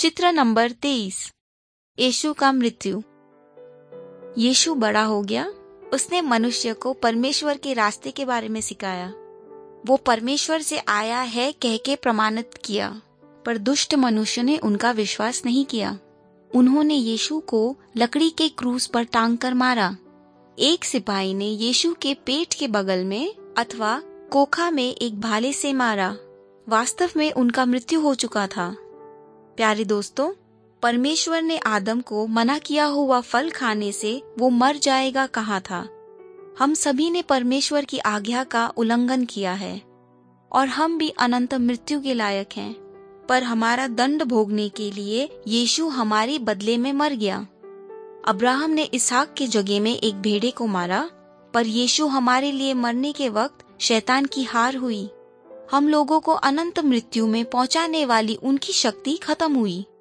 चित्र नंबर 23। यीशु का मृत्यु। यीशु बड़ा हो गया। उसने मनुष्य को परमेश्वर के रास्ते के बारे में सिखाया। वो परमेश्वर से आया है कह के प्रमाणित किया, पर दुष्ट मनुष्य ने उनका विश्वास नहीं किया। उन्होंने यीशु को लकड़ी के क्रूस पर टांग कर मारा। एक सिपाही ने यीशु के पेट के बगल में अथवा कोखा में एक भाले से मारा। वास्तव में उनका मृत्यु हो चुका था। प्यारे दोस्तों, परमेश्वर ने आदम को मना किया हुआ फल खाने से वो मर जाएगा कहा था। हम सभी ने परमेश्वर की आज्ञा का उल्लंघन किया है और हम भी अनंत मृत्यु के लायक हैं। पर हमारा दंड भोगने के लिए यीशु हमारे बदले में मर गया। अब्राहम ने इसहाक के जगह में एक भेड़े को मारा, पर यीशु हमारे लिए मरने के वक्त शैतान की हार हुई। हम लोगों को अनंत मृत्यु में पहुंचाने वाली उनकी शक्ति खत्म हुई।